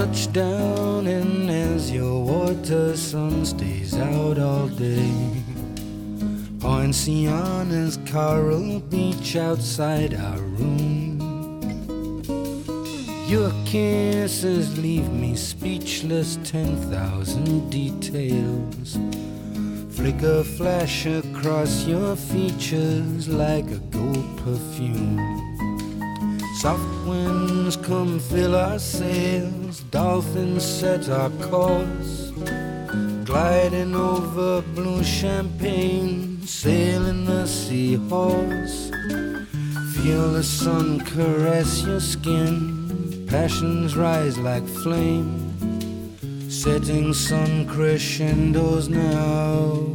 Touchdown, and as your water sun stays out all day, Poinciana's coral beach outside our room. Your kisses leave me speechless, 10,000 details flicker, flash across your features like a gold perfume. Soft winds come fill our sails, dolphins set our course, gliding over blue champagne, sailing the seahorse. Feel the sun caress your skin, passions rise like flame, setting sun crescendos now.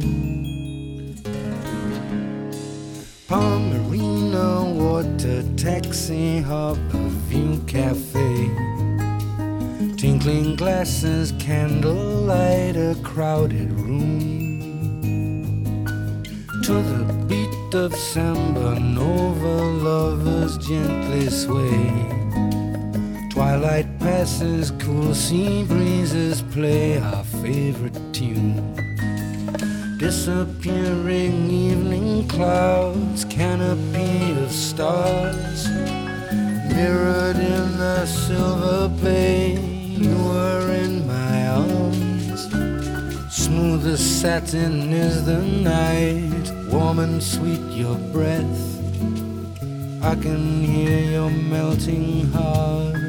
Palmerina water taxi, harbor view cafe, tinkling glasses, candlelight, a crowded room. To the beat of samba nova, lovers gently sway. Twilight passes, cool sea breezes play our favorite tune. Disappearing evening clouds, canopy of stars, mirrored in the silver bay. You were in my arms. Smooth as satin is the night, warm and sweet your breath. I can hear your melting heart.